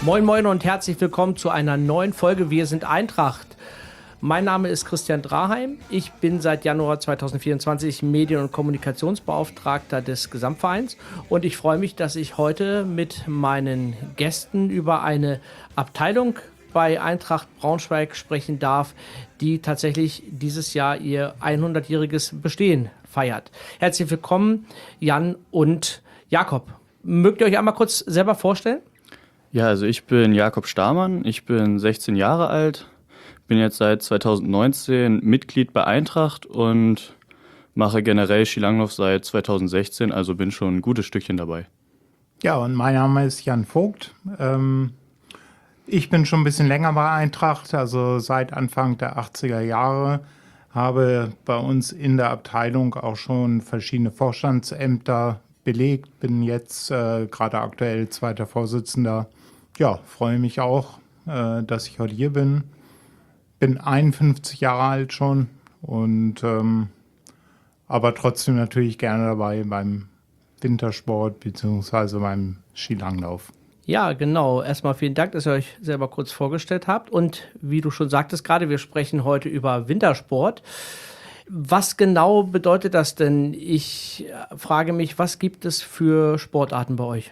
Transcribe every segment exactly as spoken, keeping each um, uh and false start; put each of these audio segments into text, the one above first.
Moin Moin und herzlich willkommen zu einer neuen Folge Wir sind Eintracht. Mein Name ist Christian Draheim. Ich bin seit Januar zweitausendvierundzwanzig Medien- und Kommunikationsbeauftragter des Gesamtvereins und ich freue mich, dass ich heute mit meinen Gästen über eine Abteilung bei Eintracht Braunschweig sprechen darf, die tatsächlich dieses Jahr ihr hundertjähriges Bestehen feiert. Herzlich willkommen, Jan und Jakob. Mögt ihr euch einmal kurz selber vorstellen? Ja, also ich bin Jakob Stamann, ich bin sechzehn Jahre alt, bin jetzt seit zweitausendneunzehn Mitglied bei Eintracht und mache generell Skilanglauf seit zweitausendsechzehn, also bin schon ein gutes Stückchen dabei. Ja, und mein Name ist Jan Vogt. Ähm, ich bin schon ein bisschen länger bei Eintracht, also seit Anfang der achtziger Jahre, habe bei uns in der Abteilung auch schon verschiedene Vorstandsämter belegt, bin jetzt äh, gerade aktuell zweiter Vorsitzender. Ja, freue mich auch, äh, dass ich heute hier bin. Bin einundfünfzig Jahre alt schon und ähm, aber trotzdem natürlich gerne dabei beim Wintersport bzw. beim Skilanglauf. Ja, genau. Erstmal vielen Dank, dass ihr euch selber kurz vorgestellt habt. Und wie du schon sagtest gerade, wir sprechen heute über Wintersport. Was genau bedeutet das denn? Ich frage mich, was gibt es für Sportarten bei euch?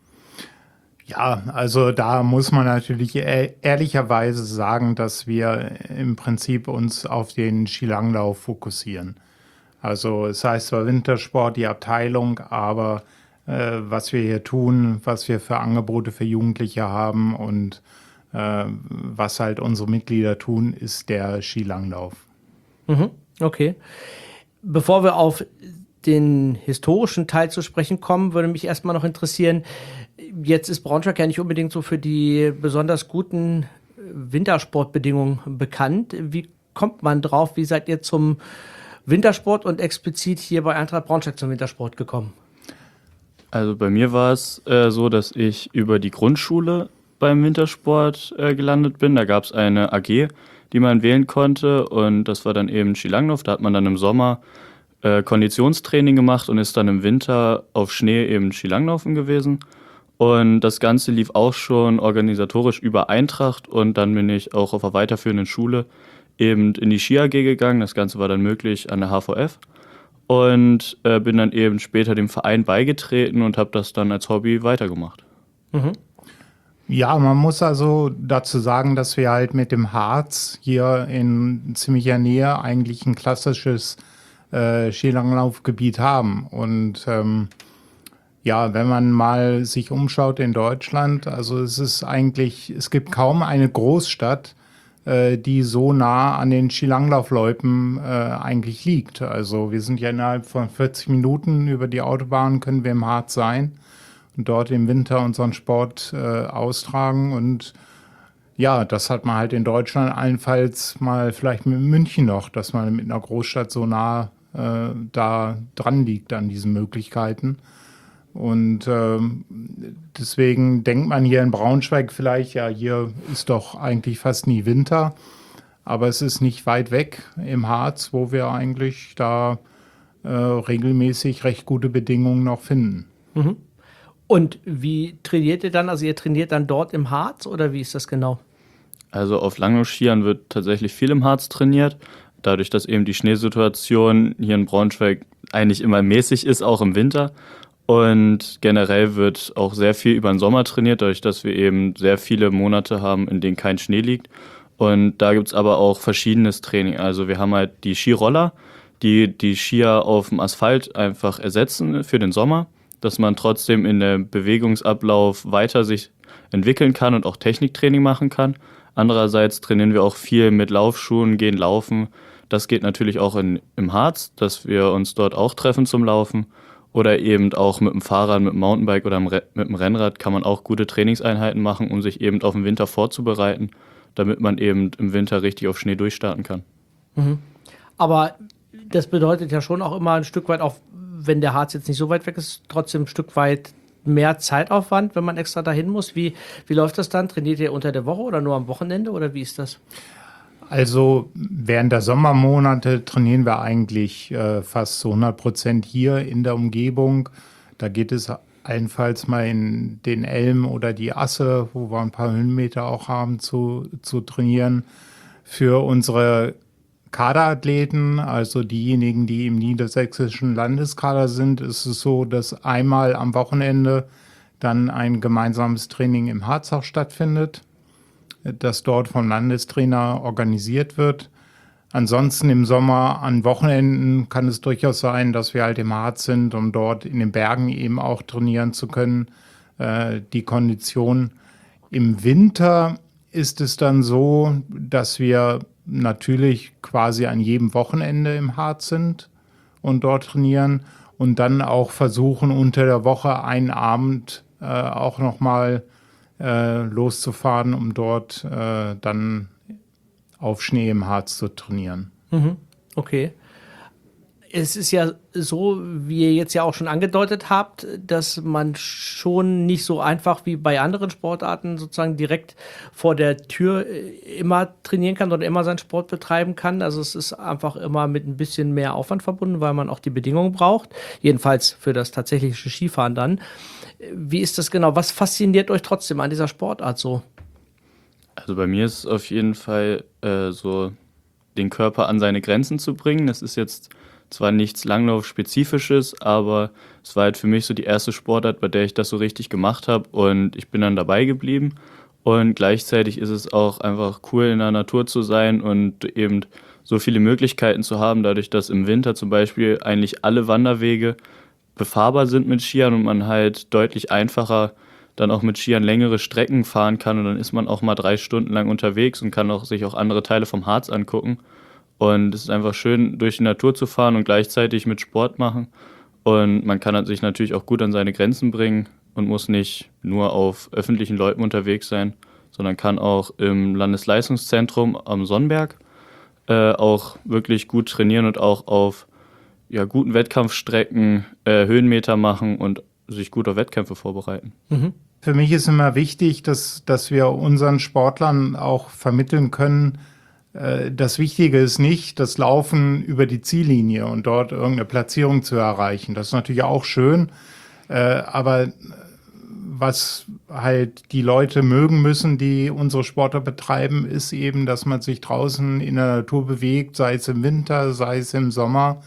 Ja, also da muss man natürlich ehrlicherweise sagen, dass wir im Prinzip uns auf den Skilanglauf fokussieren. Also es heißt zwar Wintersport, die Abteilung, aber äh, was wir hier tun, was wir für Angebote für Jugendliche haben und äh, was halt unsere Mitglieder tun, ist der Skilanglauf. Mhm, okay. Bevor wir auf den historischen Teil zu sprechen kommen, würde mich erstmal noch interessieren, jetzt ist Braunschweig ja nicht unbedingt so für die besonders guten Wintersportbedingungen bekannt. Wie kommt man drauf? Wie seid ihr zum Wintersport und explizit hier bei Eintracht Braunschweig zum Wintersport gekommen? Also bei mir war es äh, so, dass ich über die Grundschule beim Wintersport äh, gelandet bin. Da gab es eine A G, die man wählen konnte und das war dann eben Skilanglauf. Da hat man dann im Sommer äh, Konditionstraining gemacht und ist dann im Winter auf Schnee eben Skilanglaufen gewesen. Und das Ganze lief auch schon organisatorisch über Eintracht und dann bin ich auch auf der weiterführenden Schule eben in die Ski A G gegangen. Das Ganze war dann möglich an der H V F und äh, bin dann eben später dem Verein beigetreten und habe das dann als Hobby weitergemacht. Mhm. Ja, man muss also dazu sagen, dass wir halt mit dem Harz hier in ziemlicher Nähe eigentlich ein klassisches äh, Skilanglaufgebiet haben. Und ähm, ja, wenn man mal sich umschaut in Deutschland, also es ist eigentlich, es gibt kaum eine Großstadt, äh, die so nah an den Skilanglaufloipen äh, eigentlich liegt. Also wir sind ja innerhalb von vierzig Minuten über die Autobahn, können wir im Harz sein und dort im Winter unseren Sport äh, austragen. Und ja, das hat man halt in Deutschland allenfalls mal vielleicht mit München noch, dass man mit einer Großstadt so nah äh, da dran liegt an diesen Möglichkeiten. Und ähm, deswegen denkt man hier in Braunschweig vielleicht, ja, hier ist doch eigentlich fast nie Winter. Aber es ist nicht weit weg im Harz, wo wir eigentlich da äh, regelmäßig recht gute Bedingungen noch finden. Mhm. Und wie trainiert ihr dann? Also ihr trainiert dann dort im Harz oder wie ist das genau? Also auf Langlaufskiern wird tatsächlich viel im Harz trainiert. Dadurch, dass eben die Schneesituation hier in Braunschweig eigentlich immer mäßig ist, auch im Winter. Und generell wird auch sehr viel über den Sommer trainiert, dadurch, dass wir eben sehr viele Monate haben, in denen kein Schnee liegt. Und da gibt es aber auch verschiedenes Training. Also wir haben halt die Skiroller, die die Skier auf dem Asphalt einfach ersetzen für den Sommer, dass man trotzdem in dem Bewegungsablauf weiter sich entwickeln kann und auch Techniktraining machen kann. Andererseits trainieren wir auch viel mit Laufschuhen, gehen laufen. Das geht natürlich auch in, im Harz, dass wir uns dort auch treffen zum Laufen. Oder eben auch mit dem Fahrrad, mit dem Mountainbike oder mit dem Rennrad kann man auch gute Trainingseinheiten machen, um sich eben auf den Winter vorzubereiten, damit man eben im Winter richtig auf Schnee durchstarten kann. Mhm. Aber das bedeutet ja schon auch immer ein Stück weit, auch wenn der Harz jetzt nicht so weit weg ist, trotzdem ein Stück weit mehr Zeitaufwand, wenn man extra dahin muss. Wie, wie läuft das dann? Trainiert ihr unter der Woche oder nur am Wochenende oder wie ist das? Also während der Sommermonate trainieren wir eigentlich äh, fast zu hundert Prozent hier in der Umgebung. Da geht es allenfalls mal in den Elm oder die Asse, wo wir ein paar Höhenmeter auch haben, zu, zu trainieren. Für unsere Kaderathleten, also diejenigen, die im niedersächsischen Landeskader sind, ist es so, dass einmal am Wochenende dann ein gemeinsames Training im Harz auch stattfindet, das dort vom Landestrainer organisiert wird. Ansonsten im Sommer an Wochenenden kann es durchaus sein, dass wir halt im Harz sind, um dort in den Bergen eben auch trainieren zu können, äh, die Kondition. Im Winter ist es dann so, dass wir natürlich quasi an jedem Wochenende im Harz sind und dort trainieren und dann auch versuchen, unter der Woche einen Abend äh, auch nochmal äh, loszufahren, um dort äh, dann auf Schnee im Harz zu trainieren. Mhm. Okay. Es ist ja so, wie ihr jetzt ja auch schon angedeutet habt, dass man schon nicht so einfach wie bei anderen Sportarten sozusagen direkt vor der Tür immer trainieren kann oder immer seinen Sport betreiben kann. Also es ist einfach immer mit ein bisschen mehr Aufwand verbunden, weil man auch die Bedingungen braucht. Jedenfalls für das tatsächliche Skifahren dann. Wie ist das genau? Was fasziniert euch trotzdem an dieser Sportart so? Also bei mir ist es auf jeden Fall äh, so, den Körper an seine Grenzen zu bringen. Das ist jetzt zwar nichts Langlauf-Spezifisches, aber es war halt für mich so die erste Sportart, bei der ich das so richtig gemacht habe und ich bin dann dabei geblieben. Und gleichzeitig ist es auch einfach cool, in der Natur zu sein und eben so viele Möglichkeiten zu haben, dadurch, dass im Winter zum Beispiel eigentlich alle Wanderwege befahrbar sind mit Skiern und man halt deutlich einfacher dann auch mit Skiern längere Strecken fahren kann und dann ist man auch mal drei Stunden lang unterwegs und kann auch sich auch andere Teile vom Harz angucken. Und es ist einfach schön, durch die Natur zu fahren und gleichzeitig mit Sport machen. Und man kann sich natürlich auch gut an seine Grenzen bringen und muss nicht nur auf öffentlichen Läufen unterwegs sein, sondern kann auch im Landesleistungszentrum am Sonnberg äh, auch wirklich gut trainieren und auch auf ja, guten Wettkampfstrecken äh, Höhenmeter machen und sich gut auf Wettkämpfe vorbereiten. Mhm. Für mich ist immer wichtig, dass, dass wir unseren Sportlern auch vermitteln können, äh, das Wichtige ist nicht das Laufen über die Ziellinie und dort irgendeine Platzierung zu erreichen. Das ist natürlich auch schön, äh, aber was halt die Leute mögen müssen, die unsere Sportler betreiben, ist eben, dass man sich draußen in der Natur bewegt, sei es im Winter, sei es im Sommer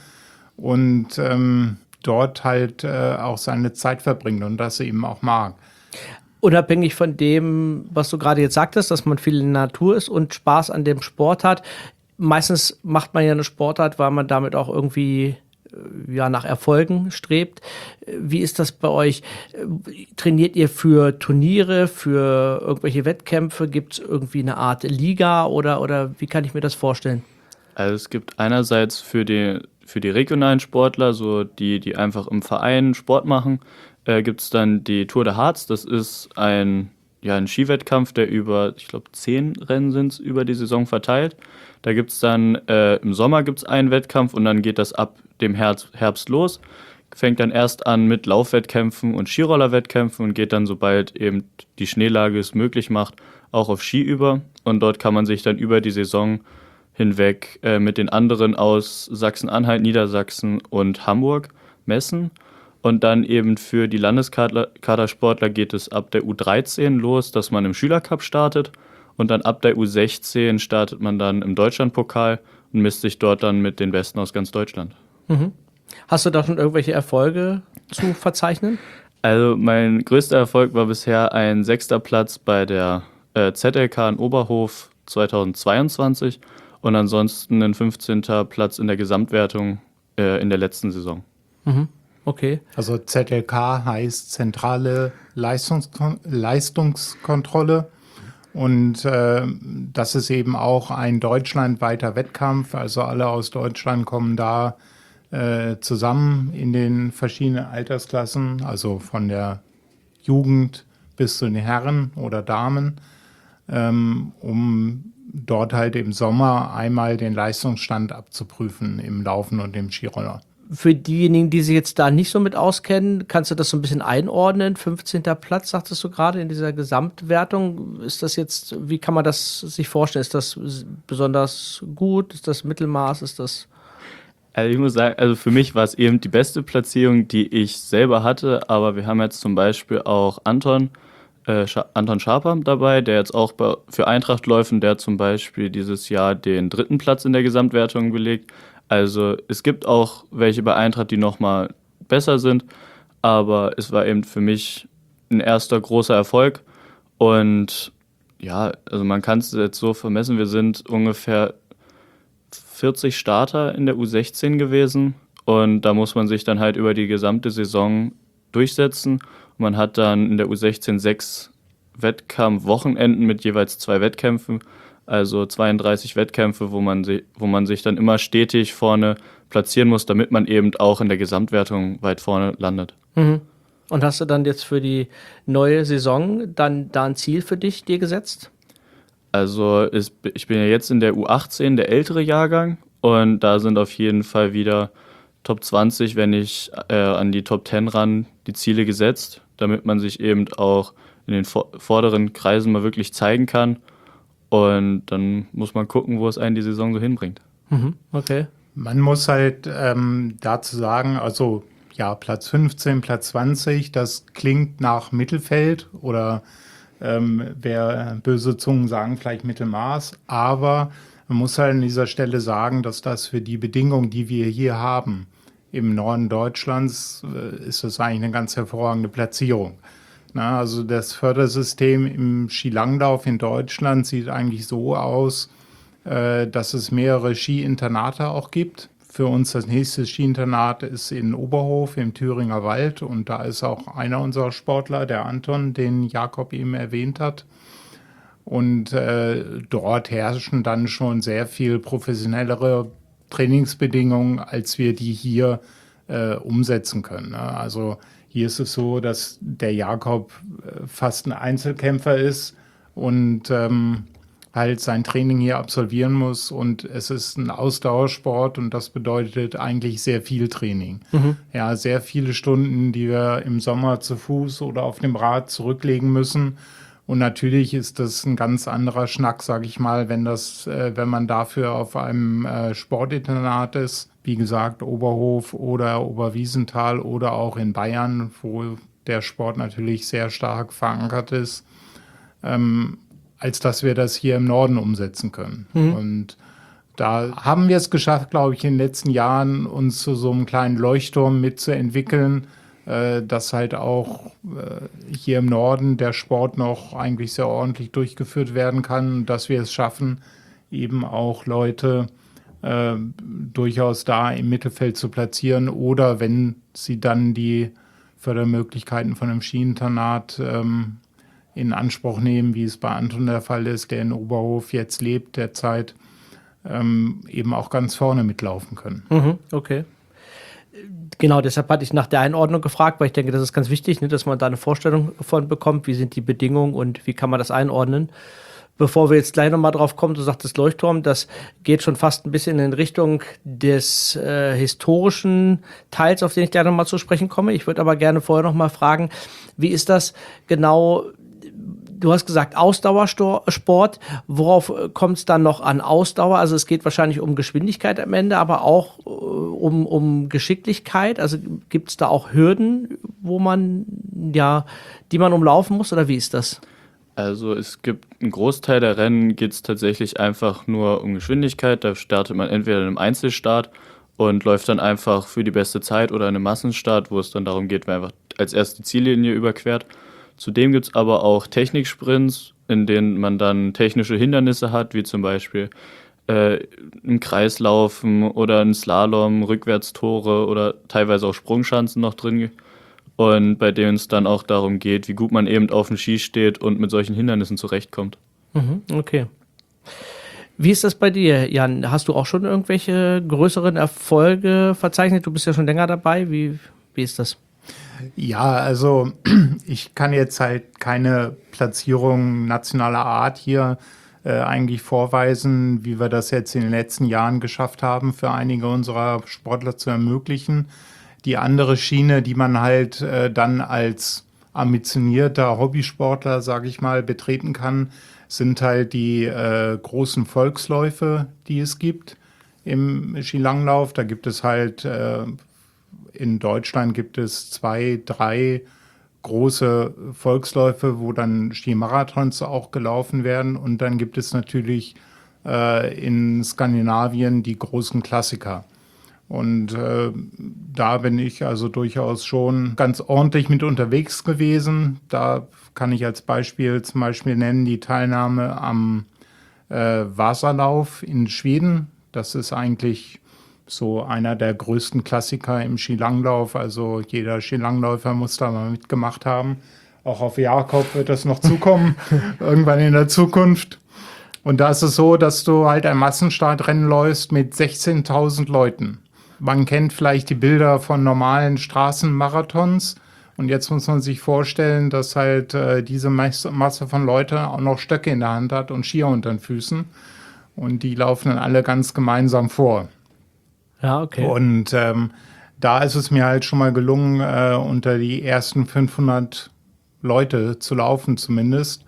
und ähm, dort halt äh, auch seine Zeit verbringt und das eben auch mag. Unabhängig von dem, was du gerade jetzt sagtest, dass man viel in der Natur ist und Spaß an dem Sport hat. Meistens macht man ja eine Sportart, weil man damit auch irgendwie ja, nach Erfolgen strebt. Wie ist das bei euch? Trainiert ihr für Turniere, für irgendwelche Wettkämpfe? Gibt es irgendwie eine Art Liga oder, oder wie kann ich mir das vorstellen? Also es gibt einerseits für die, für die regionalen Sportler, so die, die einfach im Verein Sport machen, äh, gibt es dann die Tour de Harz. Das ist ein, ja, ein Skiwettkampf, der über, ich glaube, zehn Rennen sind über die Saison verteilt. Da gibt es dann, äh, im Sommer gibt es einen Wettkampf und dann geht das ab dem Herbst, Herbst los. Fängt dann erst an mit Laufwettkämpfen und Skirollerwettkämpfen und geht dann, sobald eben die Schneelage es möglich macht, auch auf Ski über. Und dort kann man sich dann über die Saison hinweg äh, mit den anderen aus Sachsen-Anhalt, Niedersachsen und Hamburg messen. Und dann eben für die Landeskadersportler geht es ab der U dreizehn los, dass man im Schülercup startet. Und dann ab der U sechzehn startet man dann im Deutschlandpokal und misst sich dort dann mit den Besten aus ganz Deutschland. Mhm. Hast du da schon irgendwelche Erfolge zu verzeichnen? Also mein größter Erfolg war bisher ein sechster Platz bei der äh, Z L K in Oberhof zweitausendzweiundzwanzig und ansonsten ein fünfzehnter Platz in der Gesamtwertung äh, in der letzten Saison. Mhm. Okay. Also Z L K heißt Zentrale Leistungskon- Leistungskontrolle. Und äh, das ist eben auch ein deutschlandweiter Wettkampf. Also alle aus Deutschland kommen da äh, zusammen in den verschiedenen Altersklassen, also von der Jugend bis zu den Herren oder Damen, ähm, um dort halt im Sommer einmal den Leistungsstand abzuprüfen im Laufen und im Skiroller. Für diejenigen, die sich jetzt da nicht so mit auskennen, kannst du das so ein bisschen einordnen? fünfzehnter Platz, sagtest du gerade, in dieser Gesamtwertung. Ist das jetzt, wie kann man das sich vorstellen? Ist das besonders gut? Ist das Mittelmaß? Ist das... Also ich muss sagen, also für mich war es eben die beste Platzierung, die ich selber hatte, aber wir haben jetzt zum Beispiel auch Anton, äh, Scha- Anton Schaper dabei, der jetzt auch bei, für Eintracht läuft und der hat zum Beispiel dieses Jahr den dritten Platz in der Gesamtwertung belegt. Also es gibt auch welche bei Eintracht, die nochmal besser sind, aber es war eben für mich ein erster großer Erfolg und ja, also man kann es jetzt so vermessen, wir sind ungefähr vierzig Starter in der U sechzehn gewesen und da muss man sich dann halt über die gesamte Saison durchsetzen. Und man hat dann in der U sechzehn sechs Wettkampfwochenenden mit jeweils zwei Wettkämpfen, also zweiunddreißig Wettkämpfe, wo man, si- wo man sich dann immer stetig vorne platzieren muss, damit man eben auch in der Gesamtwertung weit vorne landet. Mhm. Und hast du dann jetzt für die neue Saison dann da ein Ziel für dich dir gesetzt? Also ist, ich bin ja jetzt in der U achtzehn, der ältere Jahrgang, und da sind auf jeden Fall wieder Top zwanzig, wenn nicht äh, an die Top zehn ran, die Ziele gesetzt, damit man sich eben auch in den vor vorderen Kreisen mal wirklich zeigen kann. Und dann muss man gucken, wo es einen die Saison so hinbringt. Mhm. Okay. Man muss halt ähm, dazu sagen, also ja, Platz fünfzehn, Platz zwanzig, das klingt nach Mittelfeld oder ähm, wer böse Zungen sagen, vielleicht Mittelmaß, aber man muss halt an dieser Stelle sagen, dass das für die Bedingungen, die wir hier haben, im Norden Deutschlands, äh, ist das eigentlich eine ganz hervorragende Platzierung. Na, also das Fördersystem im Skilanglauf in Deutschland sieht eigentlich so aus, äh, dass es mehrere Skiinternate auch gibt. Für uns das nächste Skiinternat ist in Oberhof im Thüringer Wald und da ist auch einer unserer Sportler, der Anton, den Jakob eben erwähnt hat. Und äh, dort herrschen dann schon sehr viel professionellere Trainingsbedingungen, als wir die hier äh, umsetzen können. Ne? Also hier ist es so, dass der Jakob äh, fast ein Einzelkämpfer ist und ähm, halt sein Training hier absolvieren muss und es ist ein Ausdauersport und das bedeutet eigentlich sehr viel Training. Mhm. Ja, sehr viele Stunden, die wir im Sommer zu Fuß oder auf dem Rad zurücklegen müssen. Und natürlich ist das ein ganz anderer Schnack, sage ich mal, wenn das, äh, wenn man dafür auf einem äh, Sportinternat ist, wie gesagt, Oberhof oder Oberwiesenthal oder auch in Bayern, wo der Sport natürlich sehr stark verankert ist. Ähm, als dass wir das hier im Norden umsetzen können. Mhm. Und da haben wir es geschafft, glaube ich, in den letzten Jahren uns zu so einem kleinen Leuchtturm mitzuentwickeln, äh, dass halt auch äh, hier im Norden der Sport noch eigentlich sehr ordentlich durchgeführt werden kann, dass wir es schaffen, eben auch Leute äh, durchaus da im Mittelfeld zu platzieren oder wenn sie dann die Fördermöglichkeiten von einem Skiinternat ähm, in Anspruch nehmen, wie es bei Anton der Fall ist, der in Oberhof jetzt lebt derzeit, ähm, eben auch ganz vorne mitlaufen können. Mhm, okay. Genau, deshalb hatte ich nach der Einordnung gefragt, weil ich denke, das ist ganz wichtig, ne, dass man da eine Vorstellung davon bekommt, wie sind die Bedingungen und wie kann man das einordnen. Bevor wir jetzt gleich nochmal drauf kommen, du sagtest Leuchtturm, das geht schon fast ein bisschen in Richtung des äh, historischen Teils, auf den ich gerne nochmal zu sprechen komme. Ich würde aber gerne vorher nochmal fragen, wie ist das genau? Du hast gesagt Ausdauersport. Worauf kommt es dann noch an Ausdauer? Also es geht wahrscheinlich um Geschwindigkeit am Ende, aber auch äh, um, um Geschicklichkeit. Also gibt es da auch Hürden, wo man, ja, die man umlaufen muss oder wie ist das? Also es gibt einen Großteil der Rennen, geht es tatsächlich einfach nur um Geschwindigkeit. Da startet man entweder in einem Einzelstart und läuft dann einfach für die beste Zeit oder in einem Massenstart, wo es dann darum geht, wer einfach als erste die Ziellinie überquert. Zudem gibt es aber auch Techniksprints, in denen man dann technische Hindernisse hat, wie zum Beispiel äh, ein Kreislaufen oder ein Slalom, Rückwärtstore oder teilweise auch Sprungschanzen noch drin. Und bei denen es dann auch darum geht, wie gut man eben auf dem Ski steht und mit solchen Hindernissen zurechtkommt. Mhm, okay. Wie ist das bei dir, Jan? Hast du auch schon irgendwelche größeren Erfolge verzeichnet? Du bist ja schon länger dabei. Wie, wie ist das? Ja, also ich kann jetzt halt keine Platzierung nationaler Art hier äh, eigentlich vorweisen, wie wir das jetzt in den letzten Jahren geschafft haben, für einige unserer Sportler zu ermöglichen. Die andere Schiene, die man halt äh, dann als ambitionierter Hobbysportler, sage ich mal, betreten kann, sind halt die äh, großen Volksläufe, die es gibt. im Skilanglauf. Da gibt es halt, äh, in Deutschland gibt es zwei, drei große Volksläufe, wo dann Skimarathons auch gelaufen werden. Und dann gibt es natürlich äh, in Skandinavien die großen Klassiker. Und äh, da bin ich also durchaus schon ganz ordentlich mit unterwegs gewesen. Da kann ich als Beispiel zum Beispiel nennen die Teilnahme am äh, Vasalauf in Schweden. Das ist eigentlich so einer der größten Klassiker im Skilanglauf. Also jeder Skilangläufer muss da mal mitgemacht haben. Auch auf Jakob wird das noch zukommen, irgendwann in der Zukunft. Und da ist es so, dass du halt ein Massenstartrennen läufst mit sechzehntausend Leuten. Man kennt vielleicht die Bilder von normalen Straßenmarathons. Und jetzt muss man sich vorstellen, dass halt äh, diese Masse von Leuten auch noch Stöcke in der Hand hat und Skier unter den Füßen. Und die laufen dann alle ganz gemeinsam vor. Ja, okay. Und ähm, da ist es mir halt schon mal gelungen, äh, unter die ersten fünfhundert Leute zu laufen zumindest.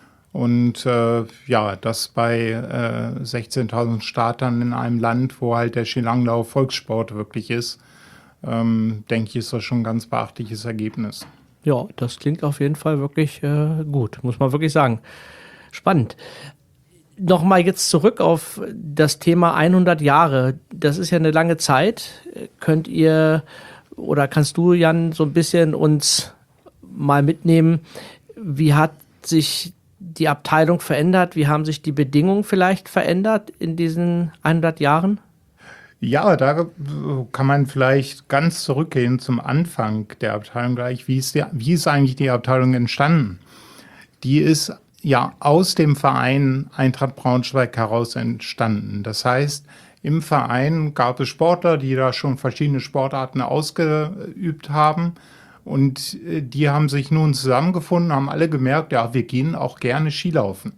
Und äh, ja, das bei äh, sechzehntausend Startern in einem Land, wo halt der Skilanglauf Volkssport wirklich ist, ähm, denke ich, ist das schon ein ganz beachtliches Ergebnis. Ja, das klingt auf jeden Fall wirklich äh, gut, muss man wirklich sagen. Spannend. Nochmal jetzt zurück auf das Thema hundert Jahre. Das ist ja eine lange Zeit. Könnt ihr oder kannst du, Jan, so ein bisschen uns mal mitnehmen, wie hat sich die Abteilung verändert? Wie haben sich die Bedingungen vielleicht verändert in diesen hundert Jahren? Ja, da kann man vielleicht ganz zurückgehen zum Anfang der Abteilung gleich. Wie ist, die, wie ist eigentlich die Abteilung entstanden? Die ist ja aus dem Verein Eintracht Braunschweig heraus entstanden. Das heißt, im Verein gab es Sportler, die da schon verschiedene Sportarten ausgeübt haben. Und die haben sich nun zusammengefunden, haben alle gemerkt, ja, wir gehen auch gerne Skilaufen.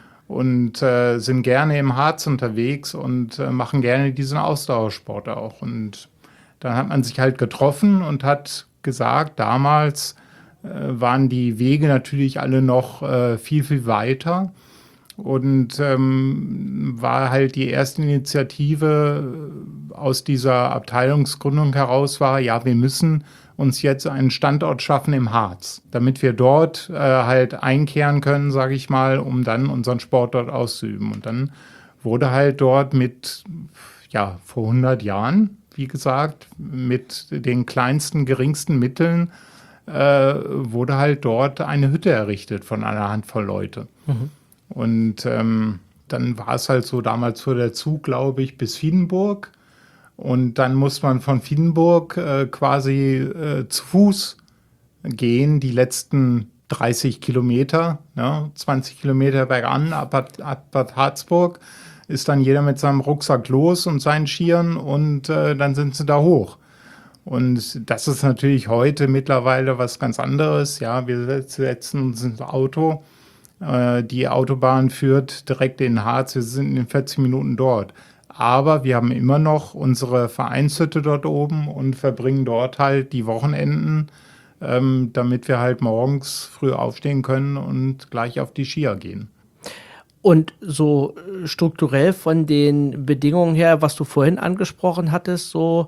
Und äh, sind gerne im Harz unterwegs und äh, machen gerne diesen Ausdauersport auch. Und dann hat man sich halt getroffen und hat gesagt, damals äh, waren die Wege natürlich alle noch äh, viel, viel weiter. Und ähm, war halt die erste Initiative aus dieser Abteilungsgründung heraus war, ja, wir müssen uns jetzt einen Standort schaffen im Harz, damit wir dort äh, halt einkehren können, sage ich mal, um dann unseren Sport dort auszuüben. Und dann wurde halt dort mit, ja, vor hundert Jahren, wie gesagt, mit den kleinsten, geringsten Mitteln, äh, wurde halt dort eine Hütte errichtet von einer Handvoll Leute. Mhm. Und ähm, dann war es halt so, damals fuhr der Zug, glaube ich, bis Wiedenburg. Und dann muss man von Wiedenburg äh, quasi äh, zu Fuß gehen, die letzten dreißig Kilometer, ne, zwanzig Kilometer bergan, ab, ab Bad Harzburg, ist dann jeder mit seinem Rucksack los und seinen Skiern und äh, dann sind sie da hoch. Und das ist natürlich heute mittlerweile was ganz anderes. Ja, wir setzen uns ins Auto, äh, die Autobahn führt direkt in den Harz, wir sind in vierzig Minuten dort. Aber wir haben immer noch unsere Vereinshütte dort oben und verbringen dort halt die Wochenenden, ähm, damit wir halt morgens früh aufstehen können und gleich auf die Skier gehen. Und so strukturell von den Bedingungen her, was du vorhin angesprochen hattest, so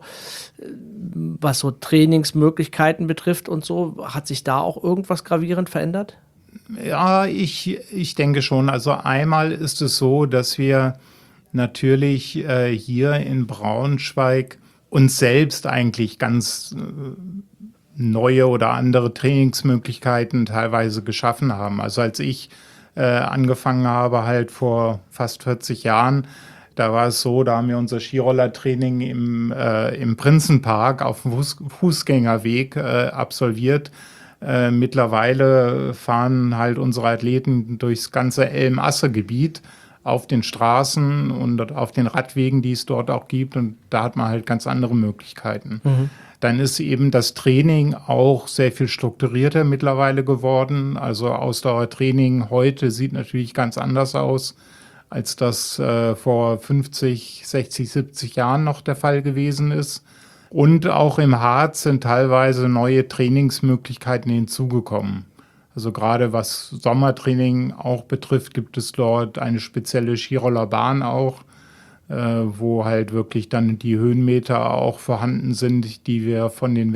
was so Trainingsmöglichkeiten betrifft und so, hat sich da auch irgendwas gravierend verändert? Ja, ich, ich denke schon. Also einmal ist es so, dass wir natürlich äh, hier in Braunschweig uns selbst eigentlich ganz äh, neue oder andere Trainingsmöglichkeiten teilweise geschaffen haben. Also als ich äh, angefangen habe, halt vor fast vierzig Jahren, da war es so, da haben wir unser Skirollertraining im, äh, im Prinzenpark auf dem Fuß Fußgängerweg äh, absolviert. Äh, mittlerweile fahren halt unsere Athleten durchs ganze Elm-Asse-Gebiet auf den Straßen und auf den Radwegen, die es dort auch gibt. Und da hat man halt ganz andere Möglichkeiten. Mhm. Dann ist eben das Training auch sehr viel strukturierter mittlerweile geworden. Also Ausdauertraining heute sieht natürlich ganz anders aus, als das äh, vor fünfzig, sechzig, siebzig Jahren noch der Fall gewesen ist. Und auch im Harz sind teilweise neue Trainingsmöglichkeiten hinzugekommen. Also gerade was Sommertraining auch betrifft, gibt es dort eine spezielle Skirollerbahn auch, äh, wo halt wirklich dann die Höhenmeter auch vorhanden sind, die wir von den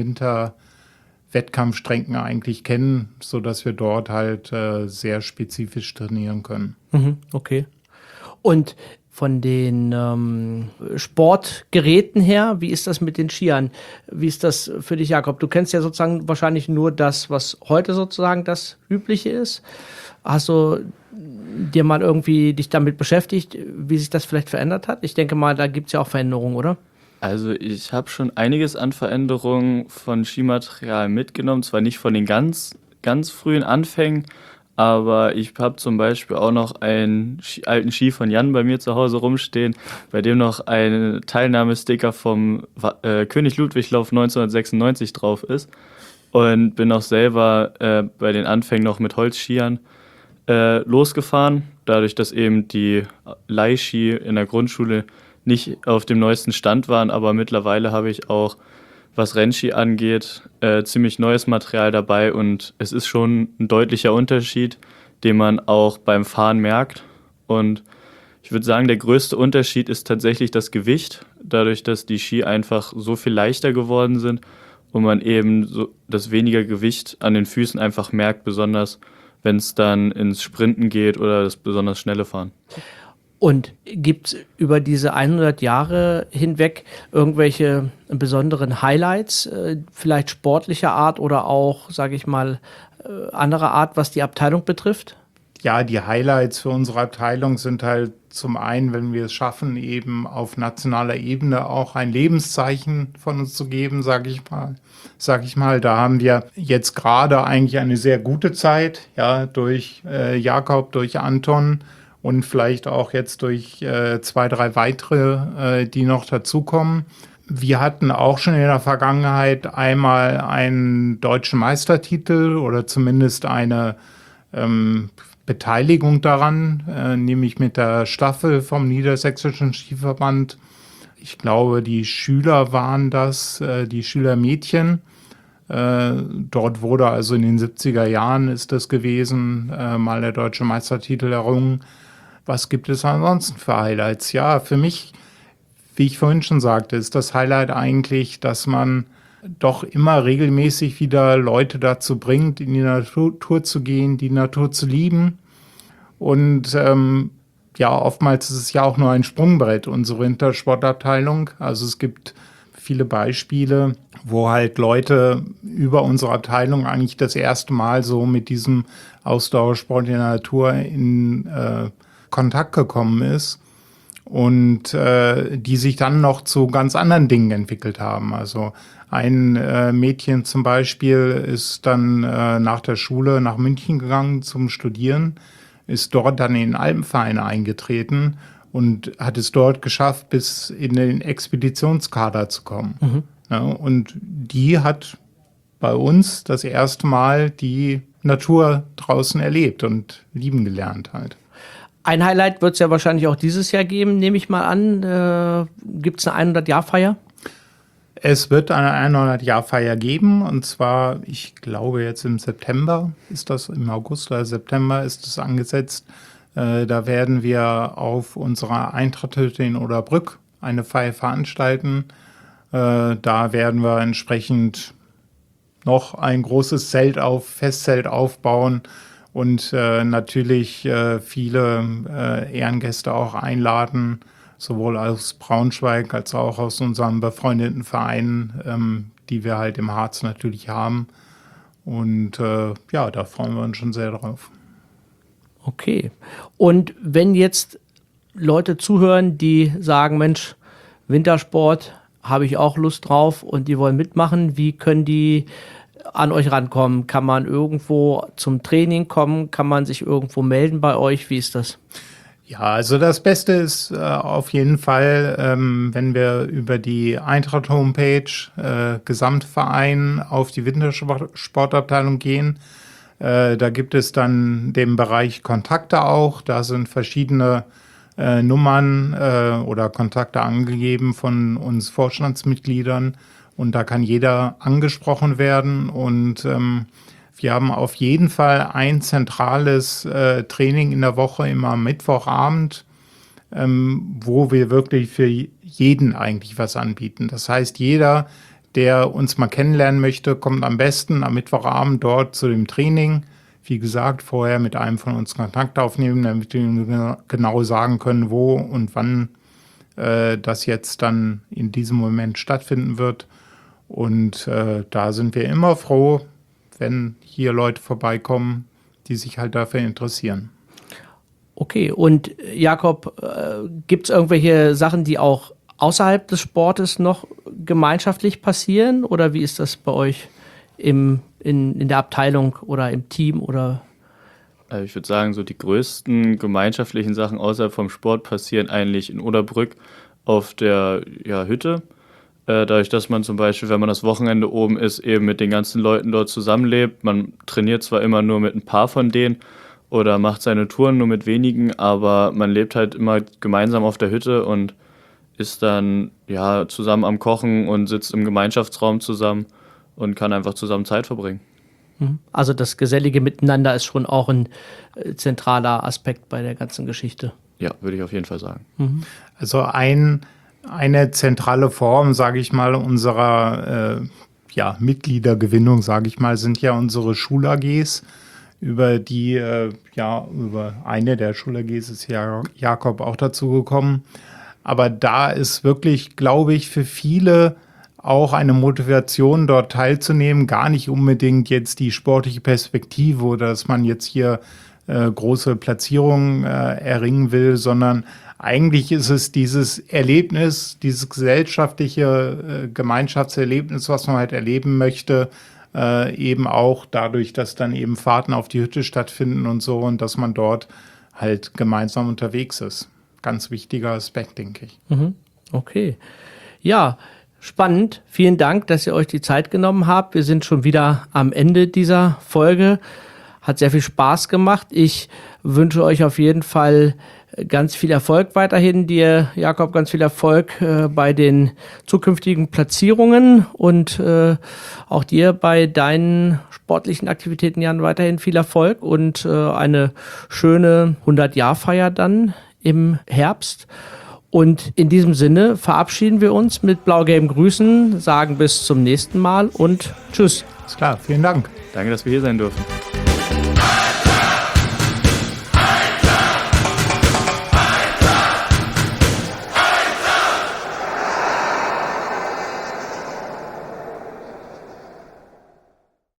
Winterwettkampfstrecken eigentlich kennen, sodass wir dort halt äh, sehr spezifisch trainieren können. Mhm, okay. Und von den ähm, Sportgeräten her, wie ist das mit den Skiern? Wie ist das für dich, Jakob? Du kennst ja sozusagen wahrscheinlich nur das, was heute sozusagen das Übliche ist. Hast du dir mal irgendwie dich damit beschäftigt, wie sich das vielleicht verändert hat? Ich denke mal, da gibt es ja auch Veränderungen, oder? Also ich habe schon einiges an Veränderungen von Skimaterial mitgenommen, zwar nicht von den ganz, ganz frühen Anfängen, aber ich habe zum Beispiel auch noch einen Ski, alten Ski von Jan bei mir zu Hause rumstehen, bei dem noch ein Teilnahmesticker vom äh, König Ludwig-Lauf neunzehnhundertsechsundneunzig drauf ist. Und bin auch selber äh, bei den Anfängen noch mit Holzskiern äh, losgefahren, dadurch, dass eben die Leihski in der Grundschule nicht auf dem neuesten Stand waren, aber mittlerweile habe ich auch, was Rennski angeht, äh, ziemlich neues Material dabei und es ist schon ein deutlicher Unterschied, den man auch beim Fahren merkt. Und ich würde sagen, der größte Unterschied ist tatsächlich das Gewicht, dadurch, dass die Ski einfach so viel leichter geworden sind und man eben so das weniger Gewicht an den Füßen einfach merkt, besonders wenn es dann ins Sprinten geht oder das besonders schnelle Fahren. Und gibt es über diese hundert Jahre hinweg irgendwelche besonderen Highlights, äh, vielleicht sportlicher Art oder auch, sage ich mal, äh, anderer Art, was die Abteilung betrifft? Ja, die Highlights für unsere Abteilung sind halt zum einen, wenn wir es schaffen, eben auf nationaler Ebene auch ein Lebenszeichen von uns zu geben, sage ich mal. Sag ich mal, da haben wir jetzt gerade eigentlich eine sehr gute Zeit, ja, durch äh, Jakob, durch Anton und vielleicht auch jetzt durch äh, zwei, drei weitere, äh, die noch dazukommen. Wir hatten auch schon in der Vergangenheit einmal einen deutschen Meistertitel oder zumindest eine ähm, Beteiligung daran, äh, nämlich mit der Staffel vom Niedersächsischen Skiverband. Ich glaube, die Schüler waren das, äh, die Schülermädchen. Äh, dort wurde also in den siebziger Jahren ist das gewesen, äh, mal der deutsche Meistertitel errungen. Was gibt es ansonsten für Highlights? Ja, für mich, wie ich vorhin schon sagte, ist das Highlight eigentlich, dass man doch immer regelmäßig wieder Leute dazu bringt, in die Natur zu gehen, die Natur zu lieben. Und ähm, ja, oftmals ist es ja auch nur ein Sprungbrett, unsere Wintersportabteilung. Also es gibt viele Beispiele, wo halt Leute über unsere Abteilung eigentlich das erste Mal so mit diesem Ausdauersport in der Natur in äh, Kontakt gekommen ist und äh, die sich dann noch zu ganz anderen Dingen entwickelt haben. Also ein äh, Mädchen zum Beispiel ist dann äh, nach der Schule nach München gegangen zum Studieren, ist dort dann in den Alpenverein eingetreten und hat es dort geschafft, bis in den Expeditionskader zu kommen. Mhm. Ja, und die hat bei uns das erste Mal die Natur draußen erlebt und lieben gelernt halt. Ein Highlight wird es ja wahrscheinlich auch dieses Jahr geben, nehme ich mal an. Äh, gibt es eine hundert-Jahr-Feier? Es wird eine hundert-Jahr-Feier geben und zwar, ich glaube jetzt im September ist das, im August oder September ist es angesetzt. Äh, da werden wir auf unserer Eintrachthütte in Oderbrück eine Feier veranstalten. Äh, da werden wir entsprechend noch ein großes Zelt auf, Festzelt aufbauen und äh, natürlich äh, viele äh, Ehrengäste auch einladen, sowohl aus Braunschweig als auch aus unseren befreundeten Vereinen, ähm, die wir halt im Harz natürlich haben. Und äh, ja, da freuen wir uns schon sehr drauf. Okay. Und wenn jetzt Leute zuhören, die sagen, Mensch, Wintersport, habe ich auch Lust drauf und die wollen mitmachen, wie können die an euch rankommen? Kann man irgendwo zum Training kommen? Kann man sich irgendwo melden bei euch? Wie ist das? Ja, also das Beste ist äh, auf jeden Fall, ähm, wenn wir über die Eintracht-Homepage äh, Gesamtverein auf die Wintersportabteilung gehen. Äh, da gibt es dann den Bereich Kontakte auch. Da sind verschiedene äh, Nummern äh, oder Kontakte angegeben von uns Vorstandsmitgliedern. Und da kann jeder angesprochen werden. Und ähm, wir haben auf jeden Fall ein zentrales äh, Training in der Woche, immer am Mittwochabend. ähm, wo wir wirklich für jeden eigentlich was anbieten. Das heißt, jeder, der uns mal kennenlernen möchte, kommt am besten am Mittwochabend dort zu dem Training. Wie gesagt, vorher mit einem von uns Kontakt aufnehmen, damit wir genau sagen können, wo und wann äh, das jetzt dann in diesem Moment stattfinden wird. Und äh, da sind wir immer froh, wenn hier Leute vorbeikommen, die sich halt dafür interessieren. Okay, und Jakob, äh, gibt es irgendwelche Sachen, die auch außerhalb des Sportes noch gemeinschaftlich passieren? Oder wie ist das bei euch im In, in der Abteilung oder im Team oder? Also ich würde sagen, so die größten gemeinschaftlichen Sachen außerhalb vom Sport passieren eigentlich in Oderbrück auf der ja, Hütte. Äh, dadurch, dass man zum Beispiel, wenn man das Wochenende oben ist, eben mit den ganzen Leuten dort zusammenlebt. Man trainiert zwar immer nur mit ein paar von denen oder macht seine Touren nur mit wenigen, aber man lebt halt immer gemeinsam auf der Hütte und ist dann ja zusammen am Kochen und sitzt im Gemeinschaftsraum zusammen und kann einfach zusammen Zeit verbringen. Also das gesellige Miteinander ist schon auch ein äh, zentraler Aspekt bei der ganzen Geschichte. Ja, würde ich auf jeden Fall sagen. Mhm. Also ein, eine zentrale Form, sage ich mal, unserer äh, ja, Mitgliedergewinnung, sage ich mal, sind ja unsere Schul-A Gs. Über die, äh, ja, über eine der Schul-A Gs ist ja Jakob auch dazu gekommen. Aber da ist wirklich, glaube ich, für viele auch eine Motivation, dort teilzunehmen, gar nicht unbedingt jetzt die sportliche Perspektive oder dass man jetzt hier äh, große Platzierungen äh, erringen will, sondern eigentlich ist es dieses Erlebnis, dieses gesellschaftliche äh, Gemeinschaftserlebnis, was man halt erleben möchte, äh, eben auch dadurch, dass dann eben Fahrten auf die Hütte stattfinden und so und dass man dort halt gemeinsam unterwegs ist. Ganz wichtiger Aspekt, denke ich. Mhm. Okay. Ja, spannend. Vielen Dank, dass ihr euch die Zeit genommen habt. Wir sind schon wieder am Ende dieser Folge. Hat sehr viel Spaß gemacht. Ich wünsche euch auf jeden Fall ganz viel Erfolg weiterhin. Dir, Jakob, ganz viel Erfolg äh, bei den zukünftigen Platzierungen und äh, auch dir bei deinen sportlichen Aktivitäten, Jan, weiterhin viel Erfolg und äh, eine schöne hundert-Jahr-Feier dann im Herbst. Und in diesem Sinne verabschieden wir uns mit blau-gelben Grüßen, sagen bis zum nächsten Mal und tschüss. Ist klar, vielen Dank. Danke, dass wir hier sein durften.